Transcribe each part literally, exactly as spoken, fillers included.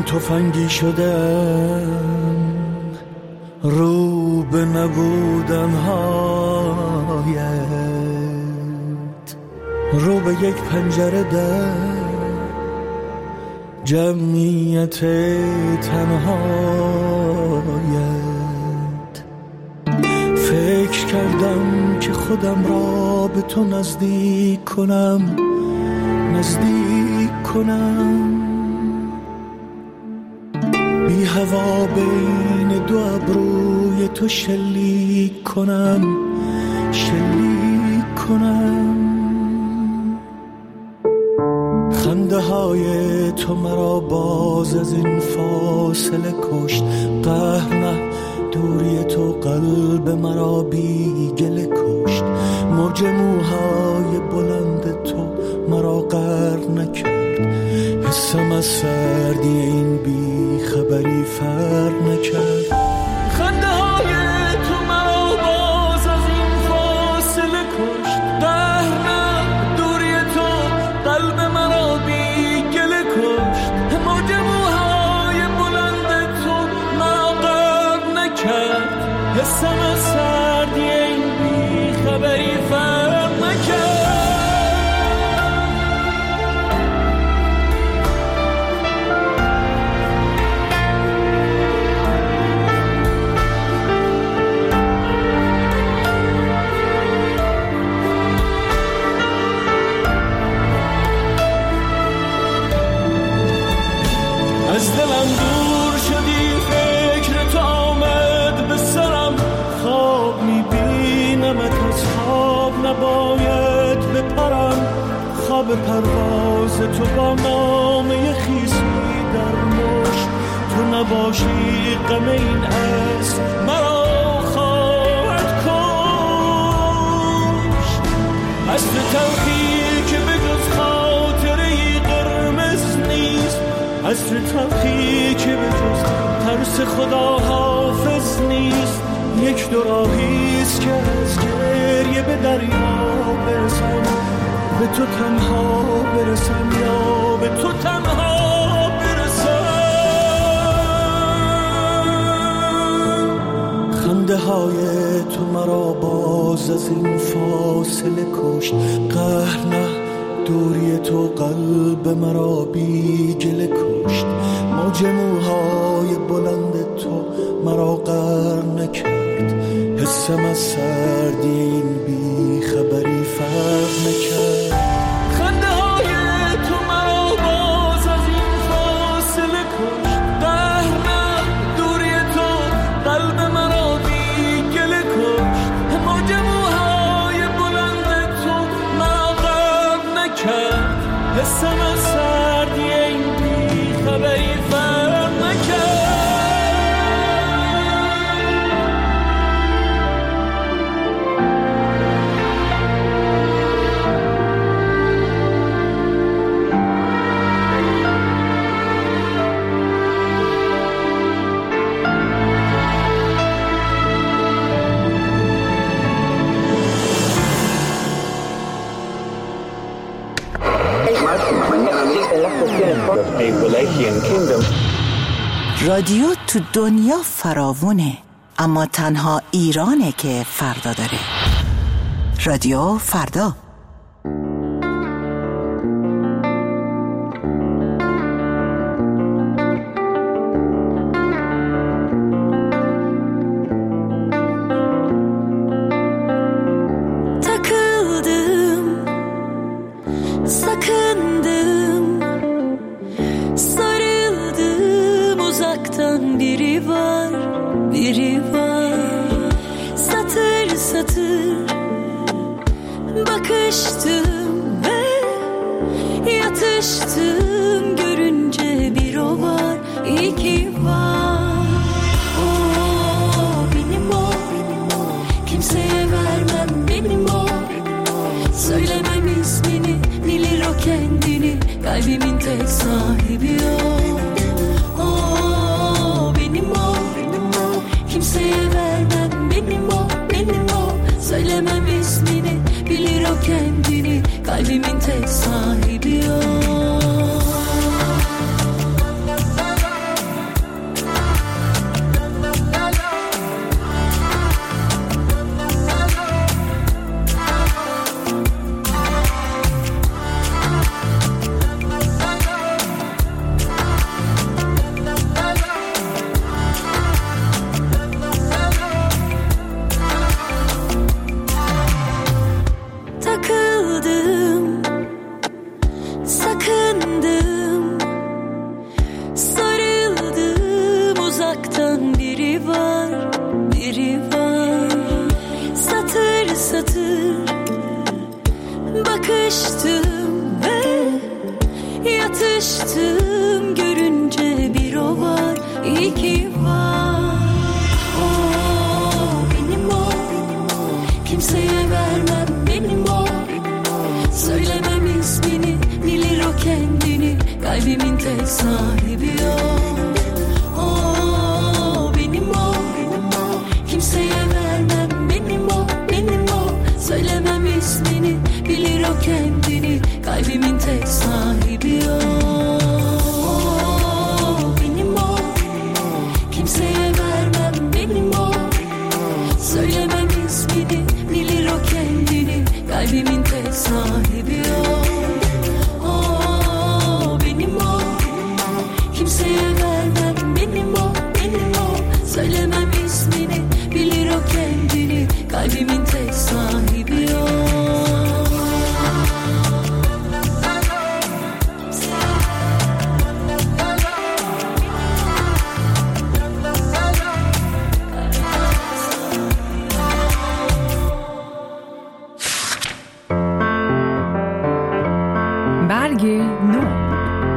تفنگی شدم رو به نبودن هایت، رو به یک پنجره در جمعیت تنهایت. فکر کردم که خودم را به تو نزدیک کنم، نزدیک کنم، بی هوا بین دو ابروی تو شلیک کنم، شلیک کنم. خنده های تو مرا باز از این فاصله کشت، قهر نه دوری تو قلب مرا بی گله کشت. موج موهای بلند تو مرا غرق نکرد، حسم از سردی این بی خبری فرق نکرد. خنده های تو مرا باز از این فاصله کشت، قهر نه دوری تو قلب مرا بی گله کشت. موج موهای بلند تو مرا غرق نکرد، حسم از سردی این بی خبری فرق نکرد. از دلم دور شدی، فکر تو آمد به سرم، خواب میبینمت از خواب نباید بپرم. خواب پرواز تو با نامه خیسی در مشت، تو نباشی غم این اسب مرا خواهد کشت. از تو تلخی که به جز خاطره‌ای قرمز نیست، از تو تلخی که به جز ترس خدا حافظ نیست. یک دو راهیست که از گریه به دریا برسم، به تو تنها برسم یا به تو تنها برسم. خنده های تو مرا باز از این فاصله کشت، قهر نه دوری تو قلب مرا بی گله کشت. موج موهای بلند تو مرا غرق نکرد، حسم از سردی این بی خبری فرق نکرد. خنده های تو مرا باز از این فاصله کشت، قهر نه دوری تو قلب مرا بی گله کشت. موج موهای بلند تو مرا غرق نکرد، حسم از سردی این بی خبری فرق نکرد. رادیو تو دنیا فراوونه، اما تنها ایرانه که فردا داره. رادیو فردا. Kalbimin tek sahibi o. Oh, benim o, benim o. Kimseye vermem, benim o, benim o. Söylemem ismini, bilir o kendini. Kalbimin tek sahibi o. bakıştım ve yatıştım. Görünce bir o var, iki var. Oh, benim o, kimseye vermem benim o. Söylemem ismini, bilir o kendini. Kalbimin tek sahibi o. Oh, benim o, kimseye vermem benim o, benim o. Söylemem ismini, bilir o kendini. Kalbimin tek sahibi o. Oh, benim o, kimseye vermem benim o. Söylemem ismini, bilir o kendini. Kalbimin tek sahibi o. Oh, benim o, kimseye vermem benim o, benim o. Söylemem ismini, bilir o kendini. Kalbimin tek sahibi o. برگ نو.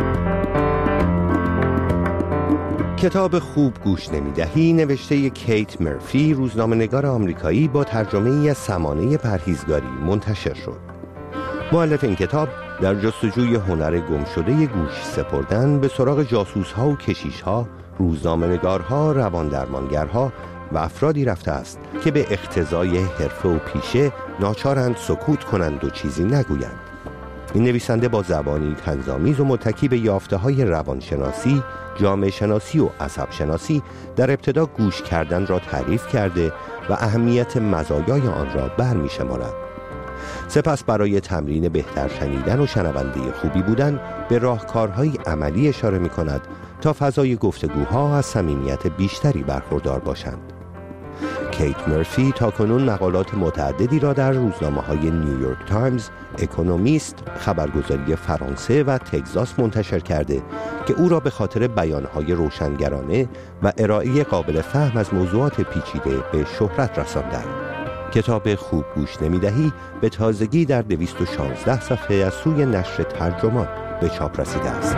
کتاب خوب گوش نمیدهی نوشته کیت مرفی، روزنامه‌نگار آمریکایی، با ترجمه ای از سمانه پرهیزگاری منتشر شد. مؤلف این کتاب در جستجوی هنر گمشده گوش سپردن به سراغ جاسوس‌ها و کشیش‌ها، روزنامه‌نگارها، رواندرمانگرها و افرادی رفته است که به اقتضای حرفه و پیشه ناچارند سکوت کنند و چیزی نگویند. این نویسنده با زبانی طنزآمیز و متکی به یافته‌های روانشناسی، جامعه شناسی و عصب شناسی در ابتدا گوش کردن را تعریف کرده و اهمیت مزایای آن را برمی شمارد. سپس برای تمرین بهتر شنیدن و شنونده خوبی بودن به راهکارهای عملی اشاره می کند تا فضای گفتگوها از صمیمیت بیشتری برخوردار باشند. کیت مرفی تاکنون مقالات متعددی را در روزنامه‌های نیویورک تایمز، اکونومیست، خبرگزاری فرانسه و تگزاس منتشر کرده که او را به خاطر بیانهای روشنگرانه و ارائه قابل فهم از موضوعات پیچیده به شهرت رسانده. کتاب خوب گوش نمیدهی به تازگی در دویست و شانزده صفحه از سوی نشر ترجمان به چاپ رسیده است.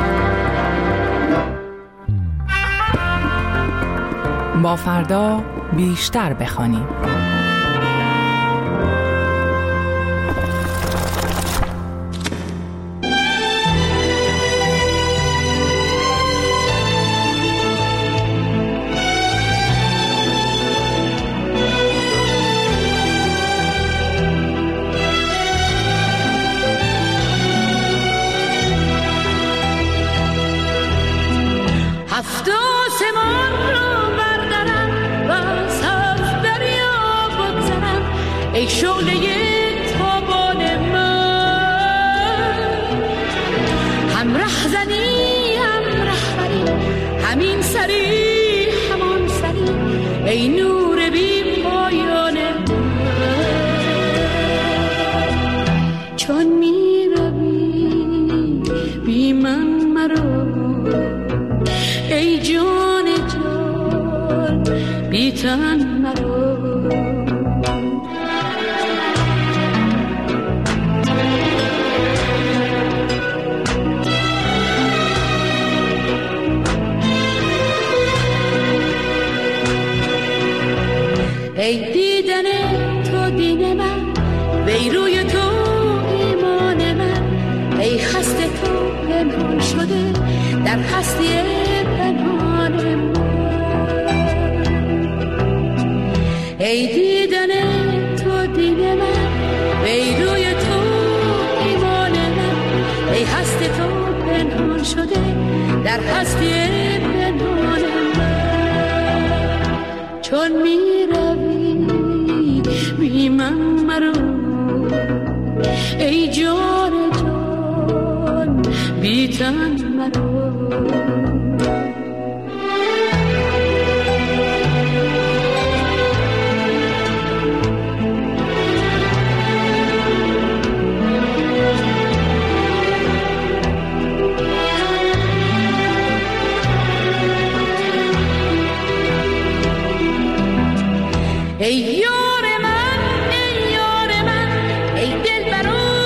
با فردا بیشتر بخوانیم. هفت آسمان را بردارم و از هفت دریا بگذرم، ای شعله تابان من. هم رهزنی هم رهبری، همین سری همان سری، ای نور بی پایان من. چون می روی بی من مرو، ای جان جان بی تن مرو. ای دیدن تو دین من، وی روی تو ایمان من، ای هست تو پنهان شده در هستی پنهان من. ای دیدن تو دین من، ای روی تو ایمان من، ای هست تو پنهان شده در هستی پنهان من. چون می روی بی من مرو، ای جان جان بی تن مرو. ای یار من، ای یار من، ای دلبر و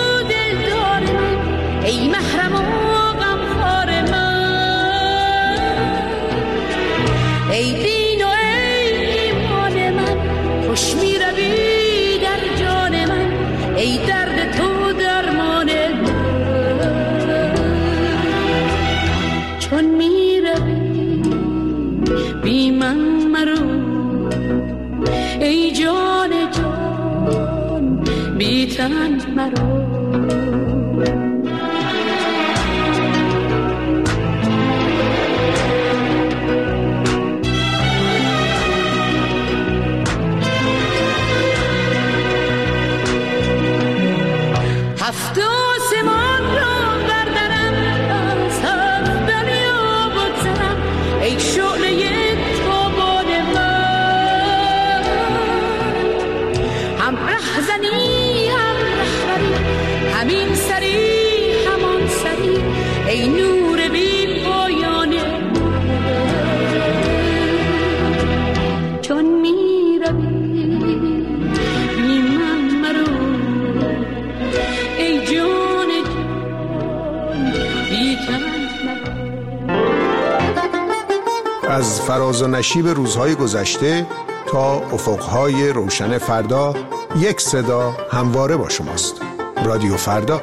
ای درد تو درمان چون میروی بی من مرو ای جان جان بی تن مرو هفت آسمان را بردارم از هفت دنیا بگذرم ای شعله تابان من هم رهزنی هم رهبری همین سری همان سری ای نور بی پایان چون می روی بی من مرو ای جان جان بی تن از فراز و نشیب روزهای گذشته تا افقهای روشن فردا یک صدا همواره با شماست. رادیو فردا.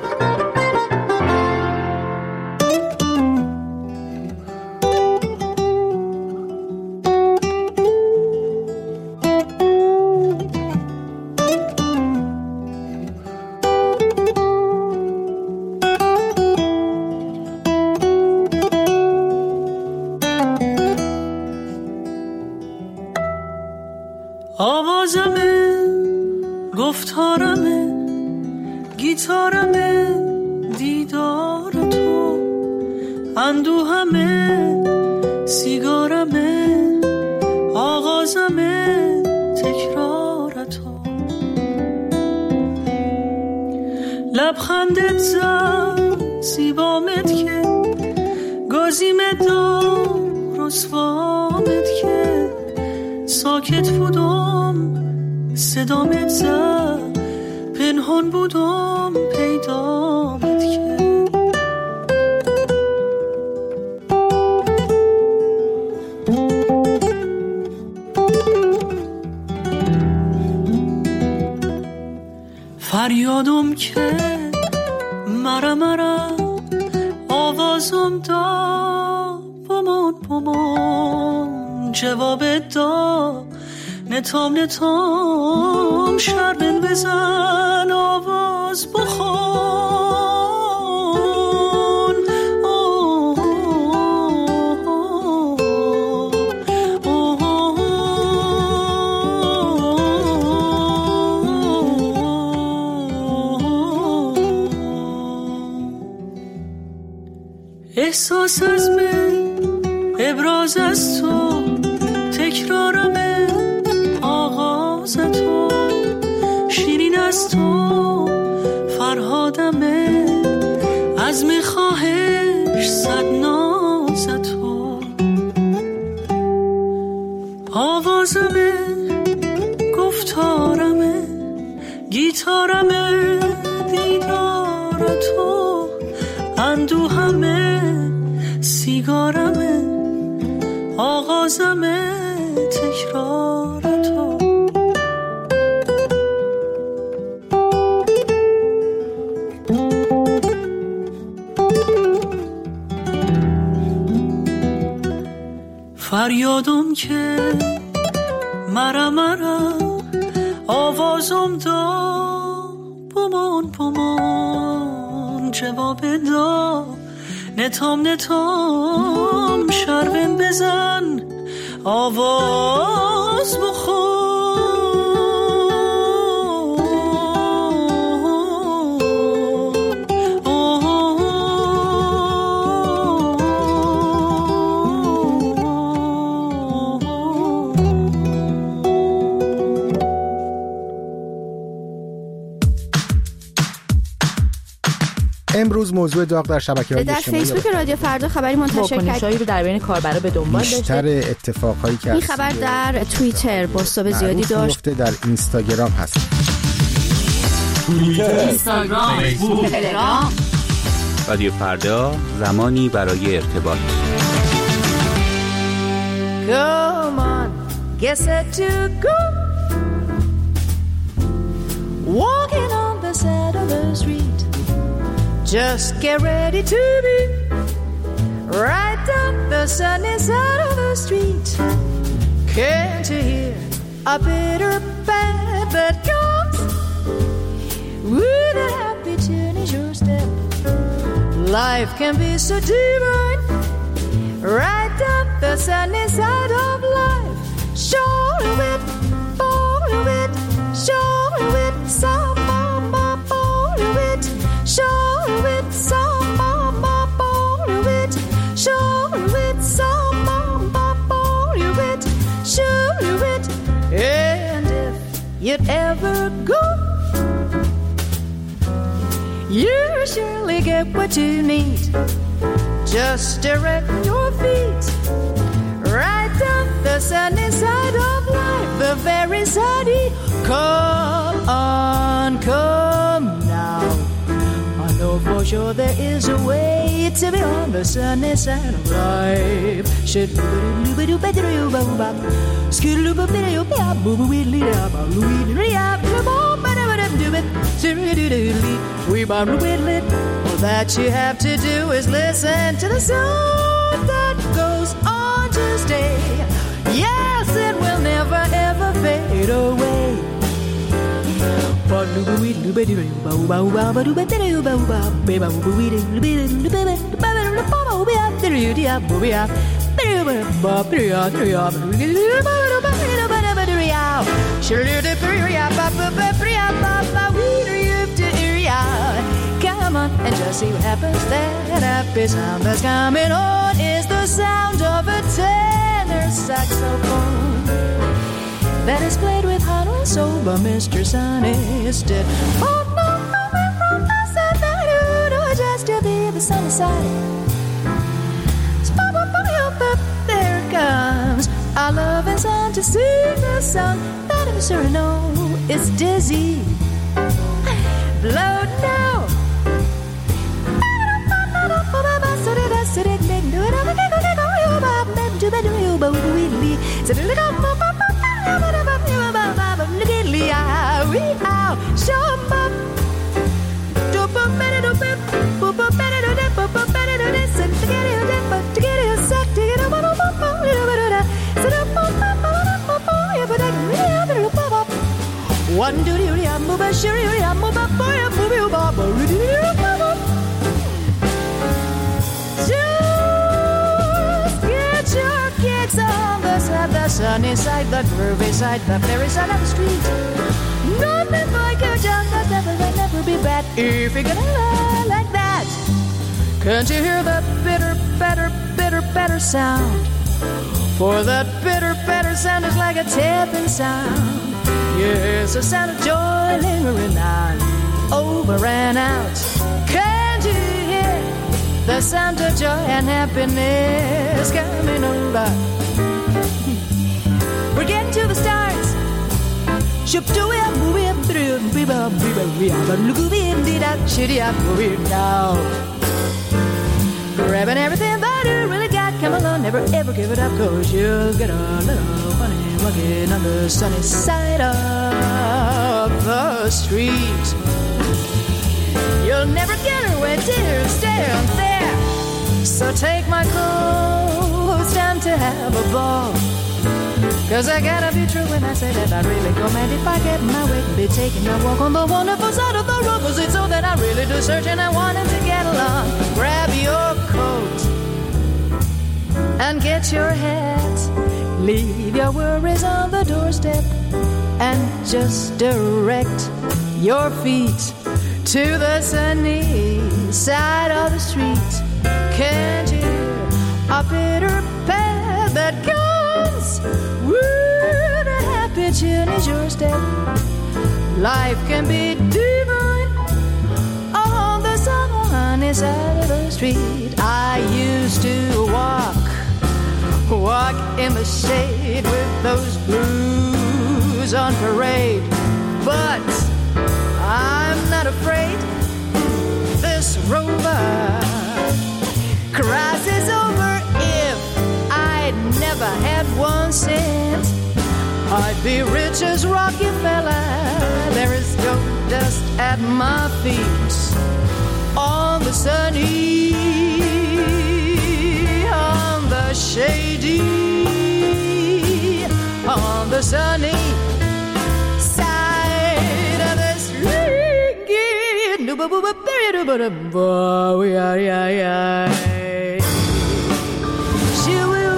آوازمه گفتارمه گیتارمه دیدار تو اندوهمه سیگارمه آغازمه تکرار تو لبخندت زد زیبامت که گازیمت دار رسوامت که ساکت بودم صدامت زد پنهان بودم پیدامت که فریادم که مرا مرا آوازم دا بمان بمان جواب دا نتام نتام شربن بزن آواز بخون اوه اوه اوه احساس از من ابراز از تو تکرارمه آغاز تو شیرین از تو فرهادمه از میخواهش صد ناز تو آوازمه گفتارمه گیتارمه دیدار تو اندوهمه سیگارمه آغازمه تکرار تو فریادم که مرا مرا آوازم دا بمان بمان جواب دا نتام نتام شربن بزن آواز بخون امروز موضوع داغ در شبکه‌های اجتماعی در فیسبوک رادیو فردا خبری منتشر کرد واکنش‌هایی رو در بین کاربرا به دنبال داشته. بیشتر اتفاقایی که این خبر در توییتر بازتاب زیادی داشت. در اینستاگرام هست. توییتر، اینستاگرام، فیسبوک، تلگرام. رادیو فردا، زمانی برای ارتباط. Come on, get set to go. Walking on the sand. Just get ready to be right down the sunny side of the street. Can't you hear a bitter band that comes with a happy tune is your step? Life can be so divine, right down the sunny side of life. Show it, follow it, show it, some mama, follow it, show it, some mama, follow it, show it, some mama, follow it, show it. And if you'd ever go, you surely get what you need. Just direct your feet right down the sunny side of life, the very sunny. Come on, come now. I know for sure there is a way to be on the sunny side of life. All that you have to do is listen to the song that goes on to stay. Yes, it will never ever fade away. Come on and just see what happens. That happy sound that's coming on is the sound of a tenor saxophone that is played with heart and soul by Mister Sonny Stitt. Oh no, coming from the side, no, just to be the sunny side. There it comes our loving song to sing the song that I'm sure know it's dizzy. Blow now. One do do ya move a sure ya move a boy a move you baba. Just get your kicks on the side, the sunny side, the groovy side, the very side of the street. Nothing like your job, that never, that never be bad. If you're gonna lie like that, can't you hear that bitter, better, bitter, better sound? For that bitter, better sound is like a tapping sound. Yes, a sound of joy lingering on, over and out. Can't you hear the sound of joy and happiness coming over? We're getting to the stars. Ship to it, move it through, be ba be ba be ba look at it, did that shitty up, move it now. Grabbing everything that you really got, come along, never ever give it up, cause you'll get a little funny walking on the sunny side of the street. You'll never get away, dear, stay on there. So take my clothes down to have a ball. Cause I gotta be true when I say that I really go mad if I get my way and be taking a walk on the wonderful side of the road. Cause it's so that I really do search and I wanted to get along. Grab your coat and get your hat. Leave your worries on the doorstep and just direct your feet to the sunny side of the street. Can't you a bitter path that comes with a happy tune is your step? Life can be divine on the sunny side of the street. I used to walk Walk in the shade with those blues on parade. But I'm not afraid. This rover crosses over. If I'd never had one cent, I'd be rich as Rockefeller. There is gold dust at my feet. on the sunny, on the shady, on the sunny side of the street. She will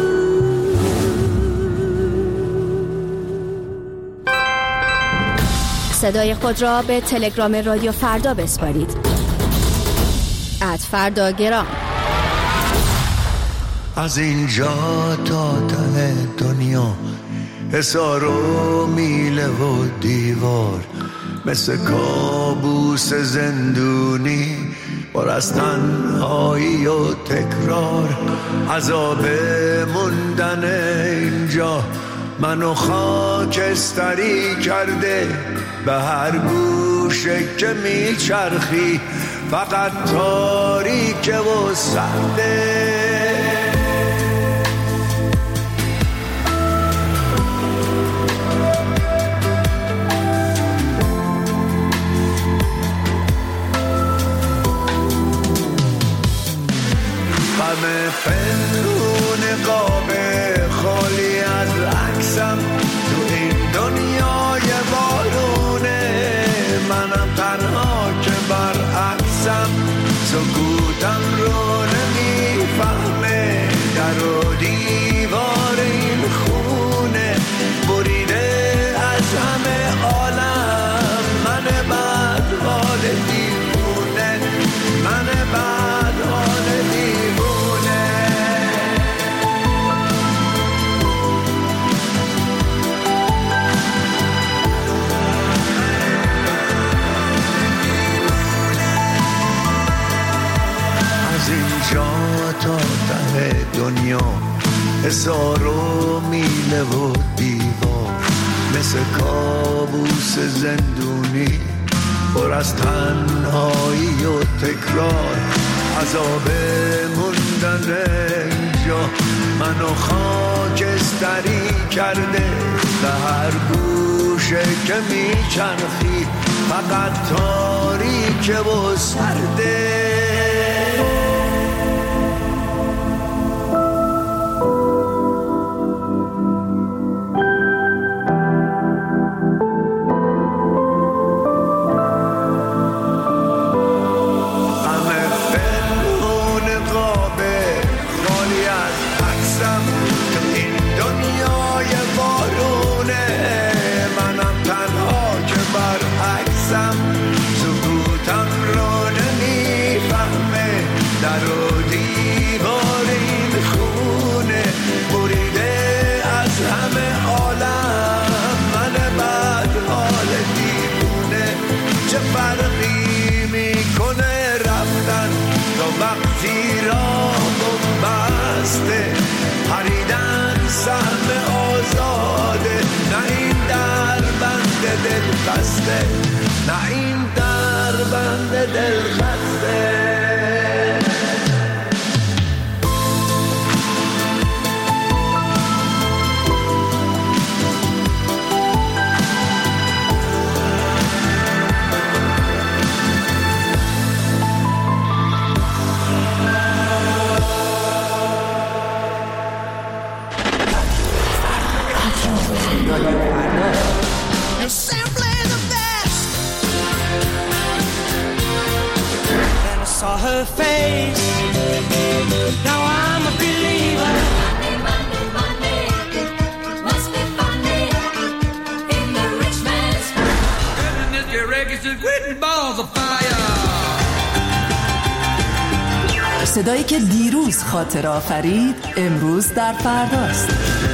صدای خود را به تلگرام رادیو فردا بسپارید. ات فردا گرام. از اینجا تا ته دنیا حصار و میله و دیوار، مثل کابوس زندونی پر از تنهایی و تکرار. عذاب موندن اینجا منو خاکستری کرده، به هر گوشه که میچرخی فقط تاریکه و سرده. غم پنهون قاب خالی از عکسم تو این دنیای بارونه، منم تنها که برعکسم، سکوتم رو نمیفهمه، در و دیوار این خونه بریده از همه عالم. من بد حال دیوونه، من بد حال دیوونه. از اینجا تا ته دنیا حصار و میله و دیوار، مثل کابوس زندونی پر از تنهایی و تکرار. عذاب موندن اینجا منو خاکستری کرده، به هر گوشه که میچرخی فقط تاریکه و سرده. نه این در بند دل خسته. Her face, now I'm a believer. Monday, Monday, Monday, must be funny in the rich man's world. And this your reggae is quitting balls of fire. صدایی که دیروز خاطر آفرید امروز در فرداست.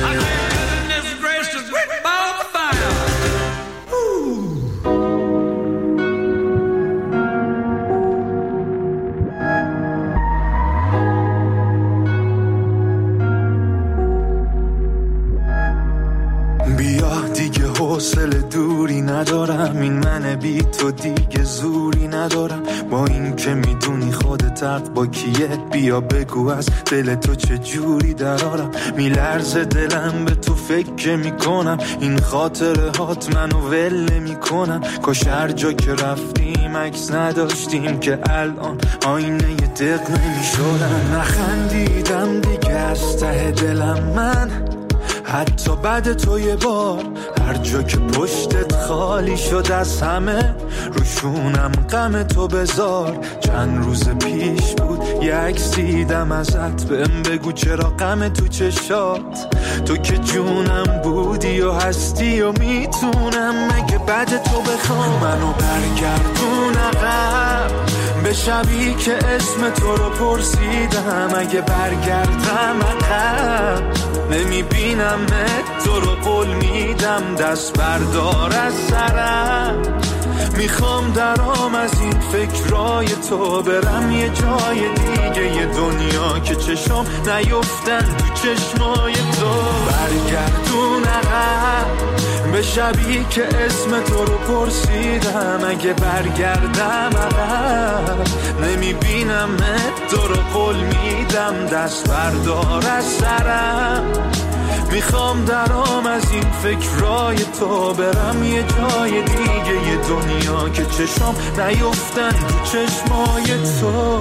حوصله دوری ندارم، این من بی تو دیگه زوری ندارم. با این که میدونی خودت حق با کیه، بیا بگو از دل تو چه جوری درارم. میلرزه دلم به تو فکر میکنم، این خاطره هات منو ول نمیکنن. کاش هر جا که رفتیم مکس نداشتیم که الان آینه دق نمی شدن. نخندیدم دیگه از ته دلم من، حتی بعد تو یه بار هر جا که پشتت خالی شد از همه روشونم غم تو بذار. چند روز پیش بود یه عکس دیدم ازت، بهم بگو چرا غم تو چشات. تو که جونم بودی و هستی و میتونم مگه بعد تو بخوام منو برگردون عقب به شبی که اسم تو رو پرسیدم. اگه برگردم عقب نمیبینم تو رو قول میدم، دست بردار از سرم. میخوام درام از این فکرای تو برم یه جای دیگه، یه دنیا که چشم نیفتن تو چشمای تو. برگردون عقب به شبی که اسم تو رو پرسیدم. اگه برگردم عقب نمیبینم تو رو قول میدم، دست بردار از سرم. میخوام درام از این فکرای تو برم یه جای دیگه، یه دنیا که چشم نیفتن تو چشمای تو.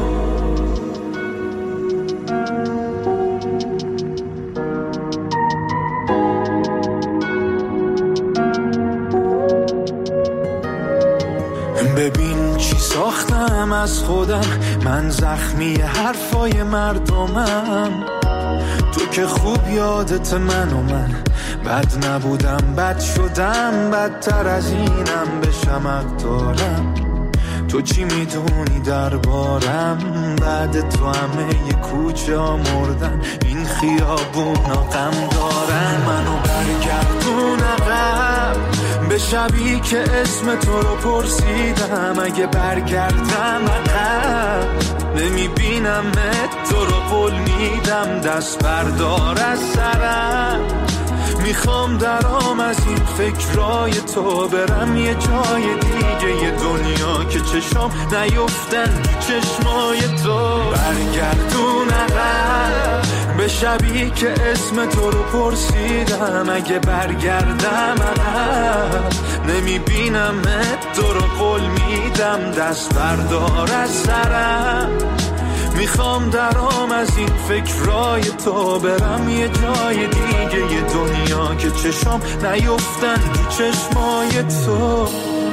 ببین چی ساختم از خودم، من زخمی حرفای مردمم. تو که خوب یادت من و من بد نبودم، بد شدم، بدتر از اینم به شمق دارم. تو چی میدونی دربارم؟ بعد تو همه ی کوچه ها مردن، این خیابونا غم دارن. منو برگردون عقب به شبی که اسم تو رو پرسیدم. اگه برگردم عقب نمیبینم تو رو قول میدم، دست بردار از سرم. میخوام درام از این فکرای تو برم یه جای دیگه، یه دنیا که چشم نیفتن تو چشمای تو. برگردون عقب به شبی که اسم تو رو پرسیدم. اگه برگردم عقب نمیبینم تو رو قول میدم، دست بردار از سرم. میخوام درام از این فکرای تو برم یه جای دیگه، یه دنیا که چشم نیفتن تو چشمای تو.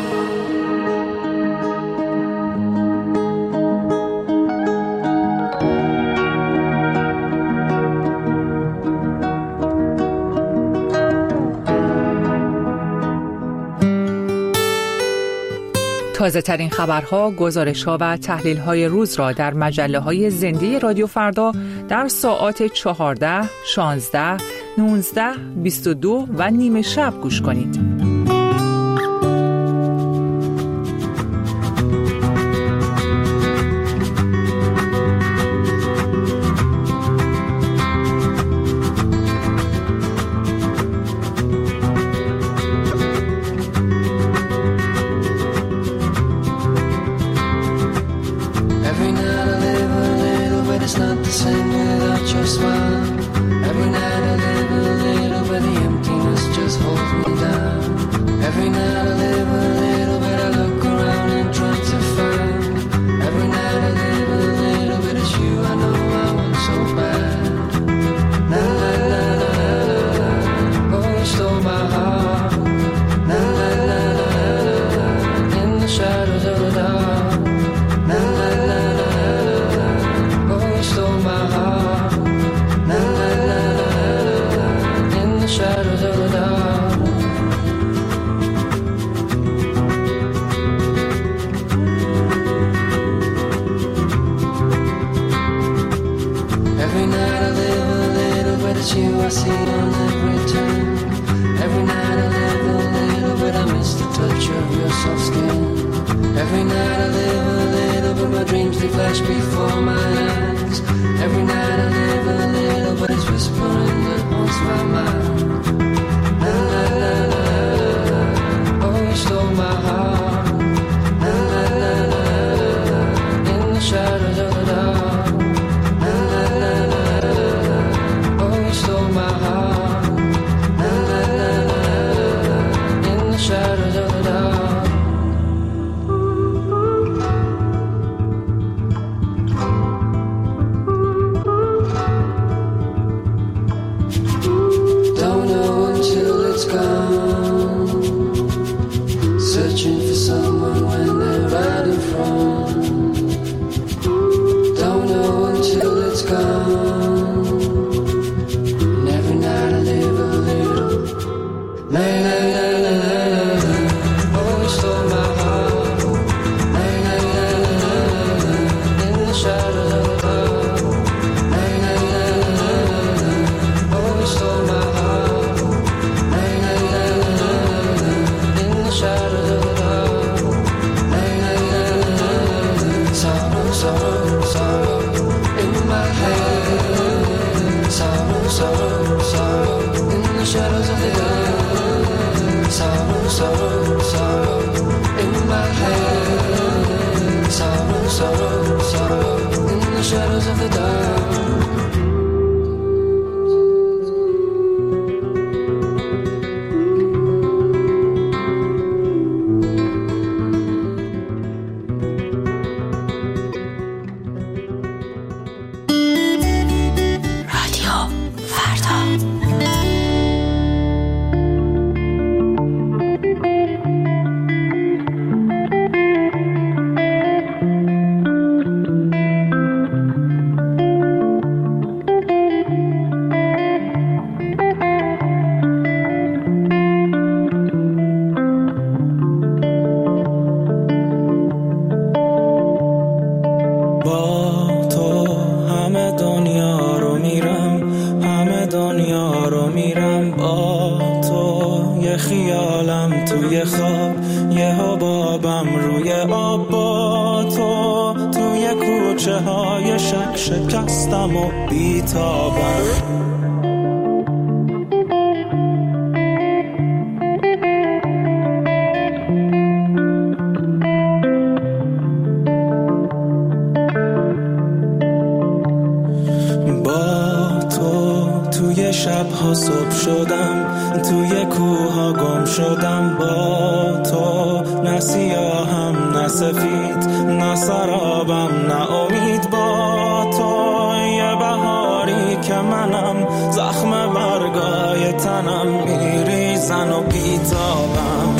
تازه ترین خبرها، گزارش‌ها و تحلیل‌های روز را در مجله‌های زنده رادیو فردا در ساعات چهارده، شانزده، نوزده، بیست و دو و نیمه شب گوش کنید. sorrow, sorrow in my head. Sorrow, sorrow, sorrow in the shadows of the dark. شکستم و بیتابم با تو توی شبها صبح شدم، توی کوها گم شدم. با تو نه سیاهم نه سفید، نه سرابم نه امید. با تو یه بهاری که منم، زخم برگای تنم میریزن و بیتابم.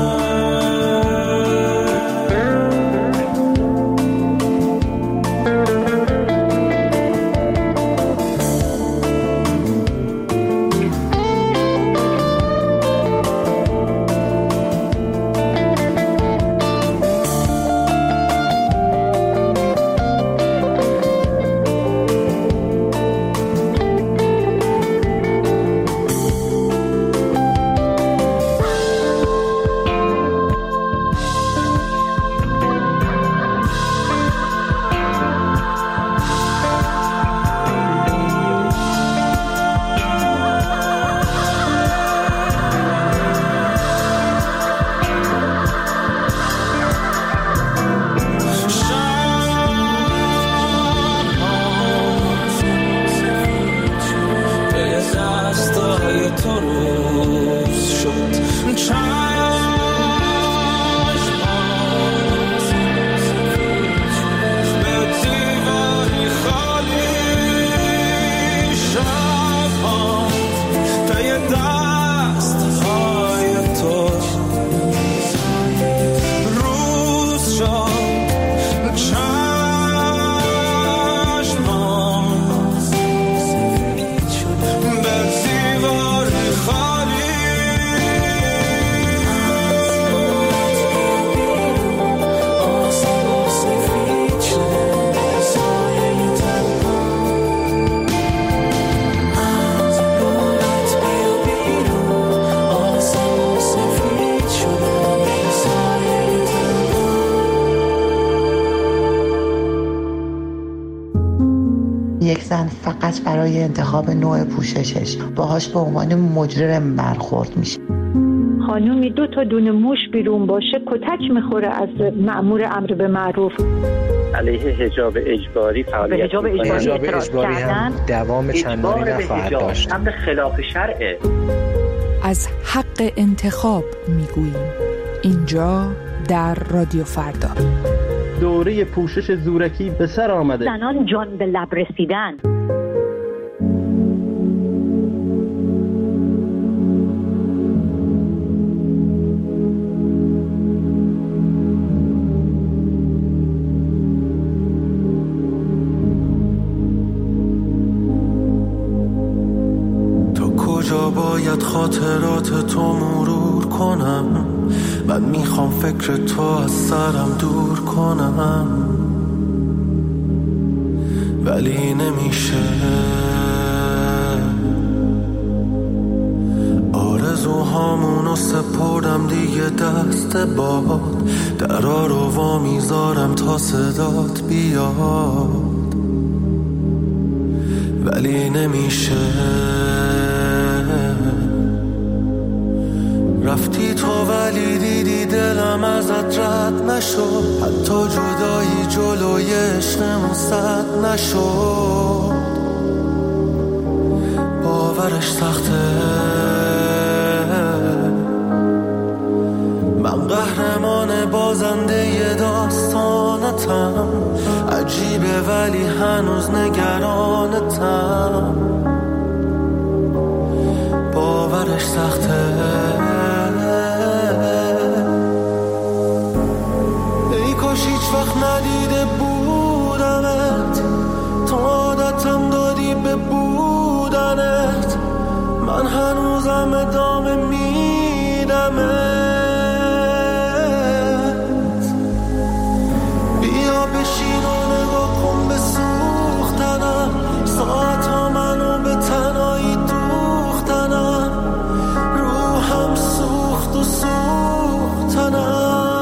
یک زن فقط برای انتخاب نوع پوششش باهاش به عنوان مجرم برخورد میشه. خانومی دو تا دونه موش بیرون باشه کتک میخوره از مأمور امر به معروف. علیه حجاب اجباری فعالیت حجاب اجباری, حجاب اجباری هم دوام چندانی نخواهد داشت. امر خلاف شرعه. از حق انتخاب میگوییم اینجا در رادیو فردا. دوره پوشش زورکی به سر آمده. زنان جان به لب رسیدن. تا کجا باید خاطرات تو مرور کنم؟ من میخوام فکر تو از سرم دور کنم ولی نمیشه. آرزوهامونو سپردم دیگه دست باد، درا رو وا میذارم تا صدات بیاد ولی نمیشه. رفتی تو ولی دیدی دلم ازت رد نشد، حتی جدایی جلوی عشقمون صد نشد. باورش سخته من قهرمان بازنده ی داستانتم، عجیبه ولی هنوز نگرانتم. باورش سخته ای کاش هیچ وقت ندیده بودمت، تو عادتم دادی به بودنت، من هنوزم ادامه میدمت. بیا بشین و نگاه کن به سوختنم، ساعت ها منو به تنهایی دوختنم، روحم سوخت و سوختنم.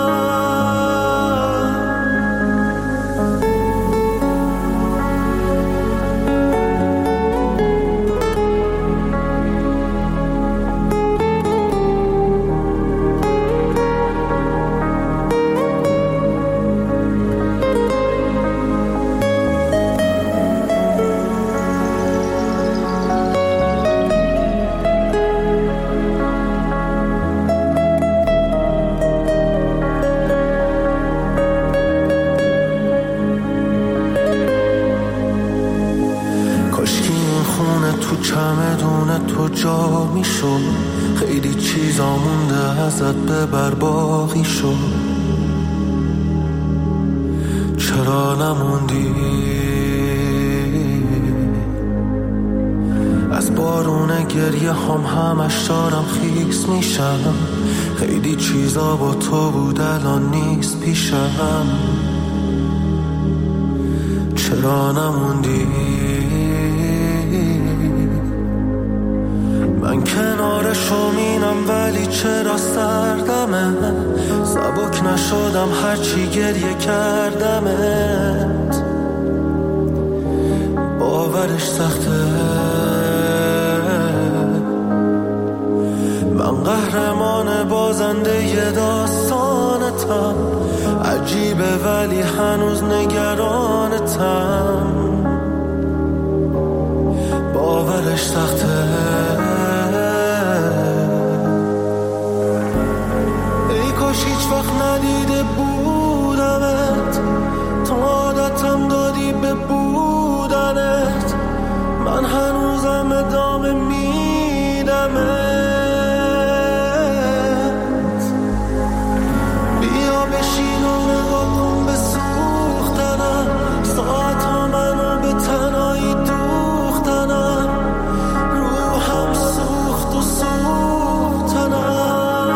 چمدون تو جا می شد، خیلی چیزا مونده ازت ببر باقی شد. چرا نموندی از بارون گریه هم همش دارم خیس میشم، خیلی چیزا با تو بود الان نیست پیشم. چرا نموندی من کنار شومینم ولی چرا سردمه، سبک نشدم هرچی گریه کردمت. باورش سخته من قهرمان بازنده ی داستانتم، عجیبه ولی هنوز نگرانتم. باورش سخته هیچ وقت ندیده بودمت، تو عادتم دادی به بودنت، من هنوزم ادامه میدمت. بیا بشین و نگاه کن به سوختنم، ساعت ها منو به تنهایی دوختنم، روحم سوخت و سوختنم.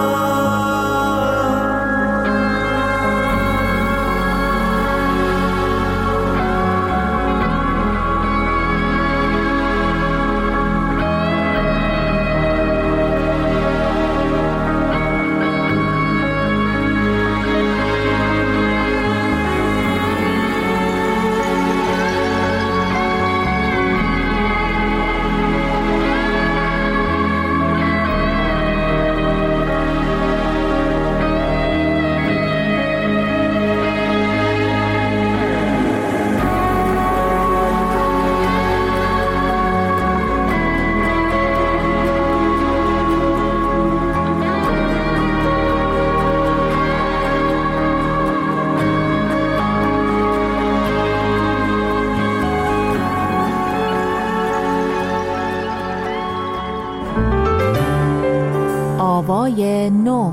آوای نو.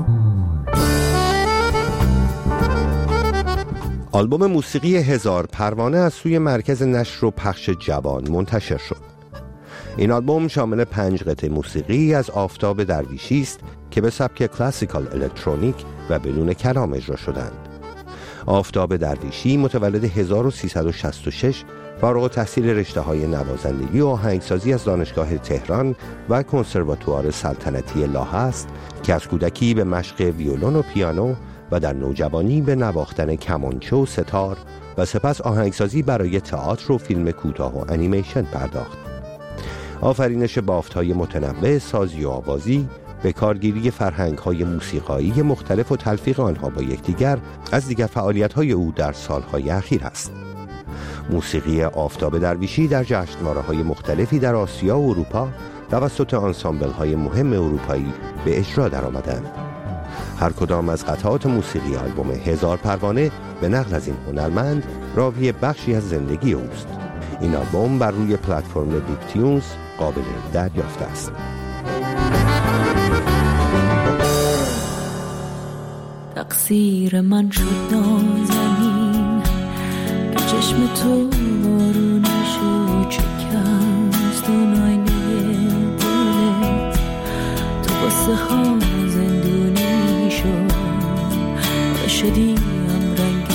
آلبوم موسیقی هزار پروانه از سوی مرکز نشر و پخش جوان منتشر شد. این آلبوم شامل پنج قطعه موسیقی از آفتاب درویشی است که به سبک کلاسیکال الکترونیک و بدون کلام اجرا شدند. آفتاب درویشی متولد هزار و سیصد و شصت و شش، فارغ التحصیل رشته‌های نوازندگی و آهنگسازی از دانشگاه تهران و کنسرواتوار سلطنتی لاهه است که از کودکی به مشق ویولون و پیانو و در نوجوانی به نواختن کمانچه و ستار و سپس آهنگسازی برای تئاتر و فیلم کوتاه و انیمیشن پرداخت. آفرینش بافت‌های متنوع سازی و آوازی به کارگیری فرهنگ‌های موسیقایی مختلف و تلفیق آنها با یکدیگر از دیگر فعالیت‌های او در سالهای اخیر است. موسیقی آفتاب درویشی در جشنواره‌های مختلفی در آسیا و اروپا توسط آنسامبل‌های مهم اروپایی به اجرا درآمدند. هر کدام از قطعات موسیقی آلبوم هزار پروانه به نقل از این هنرمند راوی بخشی از زندگی اوست. این آلبوم بر روی پلتفرم بیگ تیونز قابل دریافت است. تقصیر من شد نازنین که چشم تو بارونش رو شکست، اون آینه دلت تو واسه ها زندونی شد و شدی هم رنگ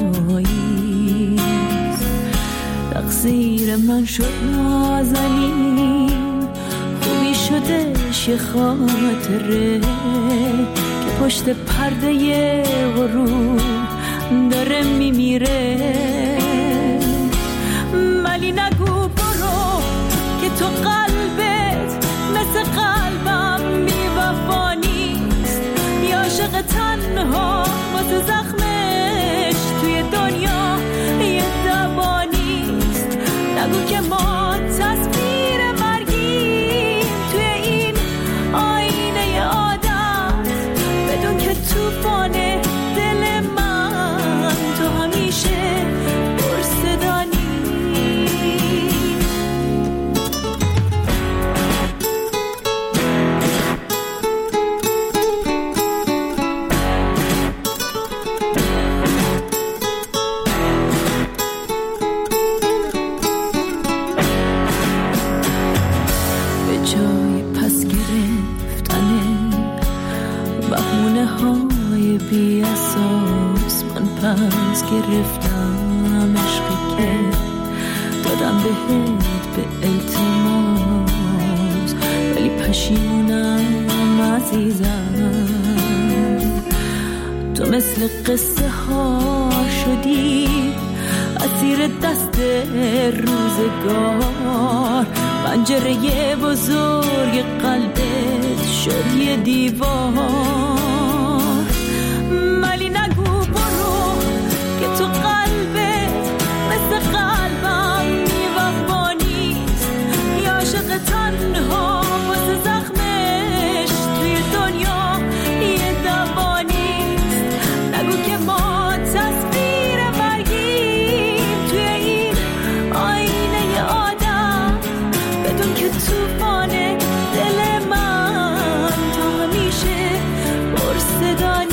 پاییز. تقصیر من شد نازنین خوبی شدش یه خاطره که پشت پرده غرور داره میمیره. ولی نگو برو که تو قلبت مثل قلبم بی‌وفا نیست، یا عاشق تنها واسه زخمش توی دنیا یه دوا نیست. نگو که ما تصویر مرگیم توی این آینه عادت، بدون که توفان دل من تو همیشه پرصدانی. بی اساس من پس گرفتم عشقی که دادم بهت به التماس، ولی پشیمونم عزیزم. تو مثل قصه ها شدی اسیر دست روزگار، پنجره بزرگ قلبت شد یه دیوار. ولی نگو برو که تو قلبت مثل قلبم بی‌وفا نیست، یا عاشق تنها واسه زخمش توی دنیا یه دوا نیست. نگو که ما تصویر مرگیم توی این آینه عادت، بدون که توفان دل من تا همیشه پرصدانی.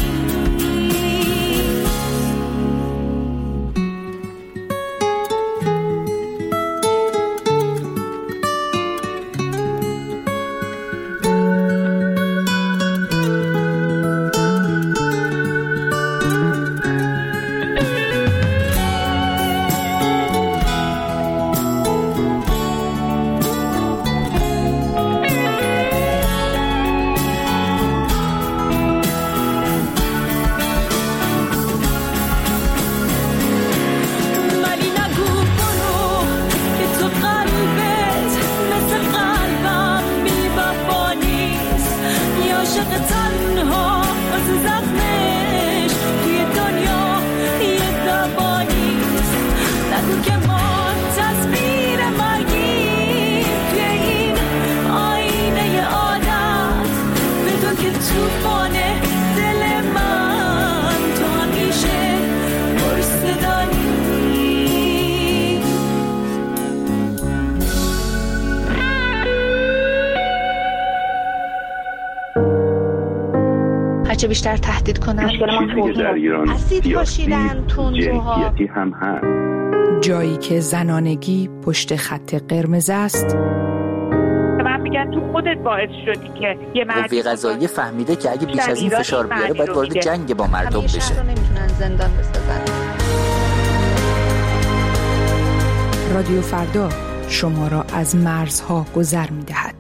هرچه بیشتر تهدید کنن چیزی که در ایران اسید پاشیدن تندروها جنسیتی هم هست. جایی که زنانگی پشت خط قرمز است. من میگن تو خودت باعث شدی که یه مردی قوه قضاییه فهمیده که اگه بیش از این فشار بیاره باید وارد جنگ با مردم بشه. همیشه رو نمیتونن زندان بسازن. رادیو فردا شما را از مرزها گذر می‌دهد.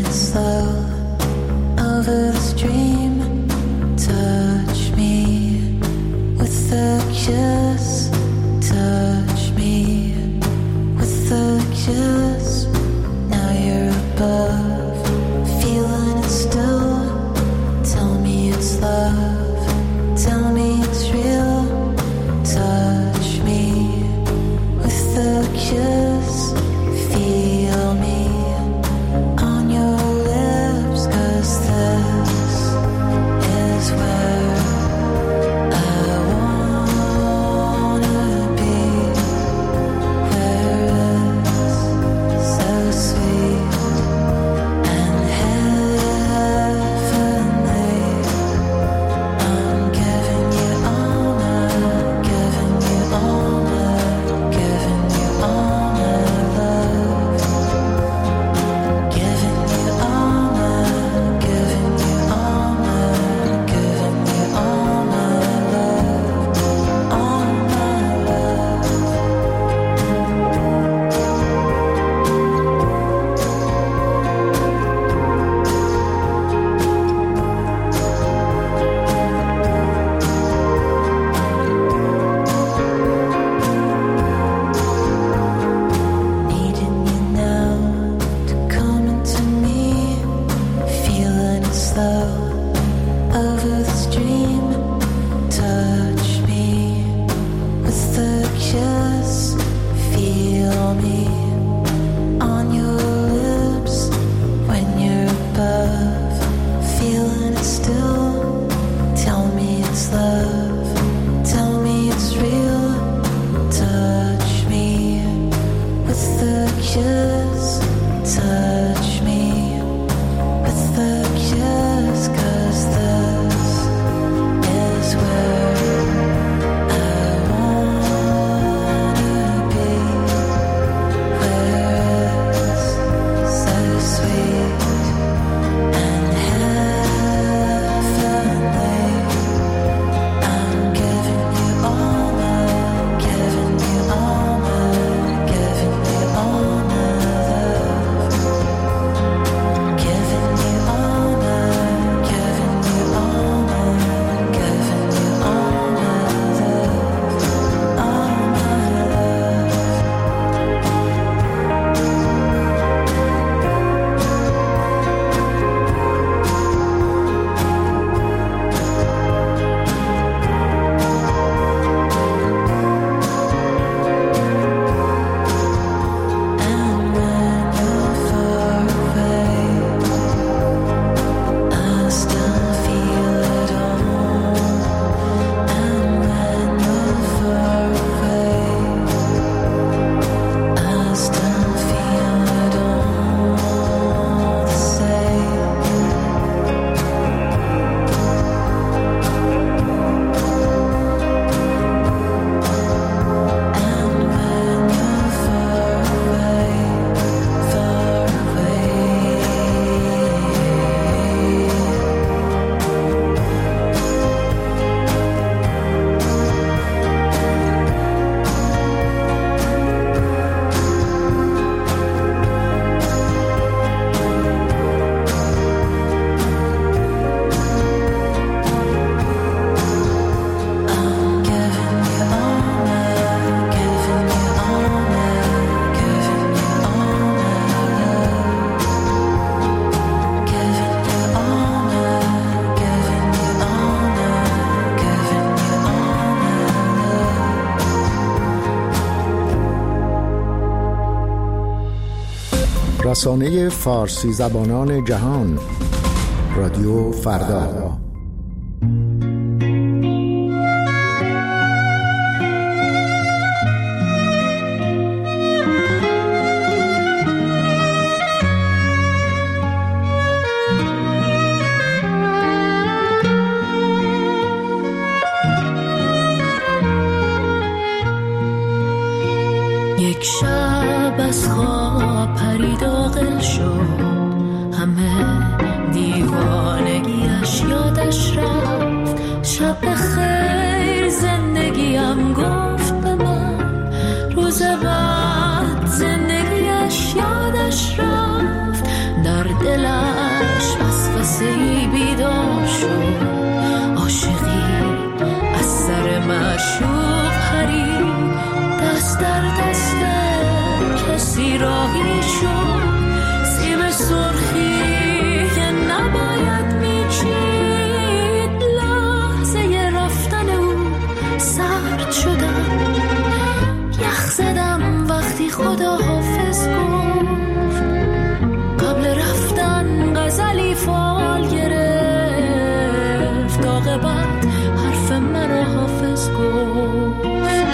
رسانه فارسی زبانان جهان، رادیو فردا. یک شب از خواب پرید عاقل شد، همه دیوانگیش یادش رفت. شب خیر زندگیم گفت به من، روز بعد زندگیش یادش رفت. در دلش وسوسه‌ای بیدار شد، عاشقی از سر معشوق پرید، دست در دست کسی راهی شد، سیب سرخی که نباید میچید، لحظه رفتن او سرد شدم، یخ زدم وقتی خدا حافظ گفت، قبل رفتن غزلی فال گرفت، عاقبت حرف مرا حافظ گفت.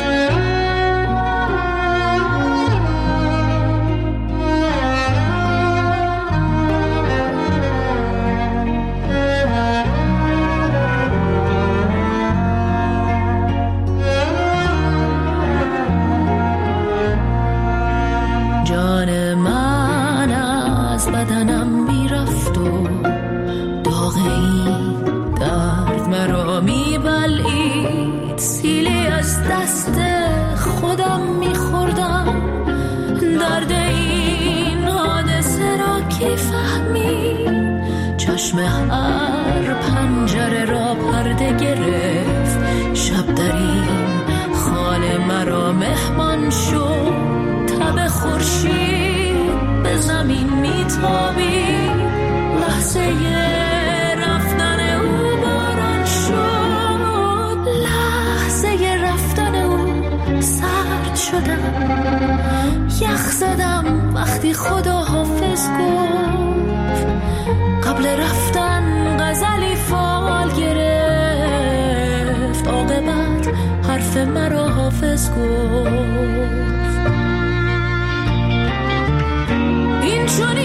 جان من از بدنم میرفت و داغ این درد مرا میبلعید، سیلی از دست خودم میخوردم، درد این حادثه را کی فهمید، چشم هر پنجره را پرده گرفت، شب در این خانه مرا مهمان شد، تب خورشید به زمین میتابید، لحظه رفتن او باران شد، لحظه رفتن او سرد شدم، یخ زدم وقتی خدا حافظ گفت، قبل رفتن غزلی فال گرفت، عاقبت حرف مرا حافظ گفت. این چونی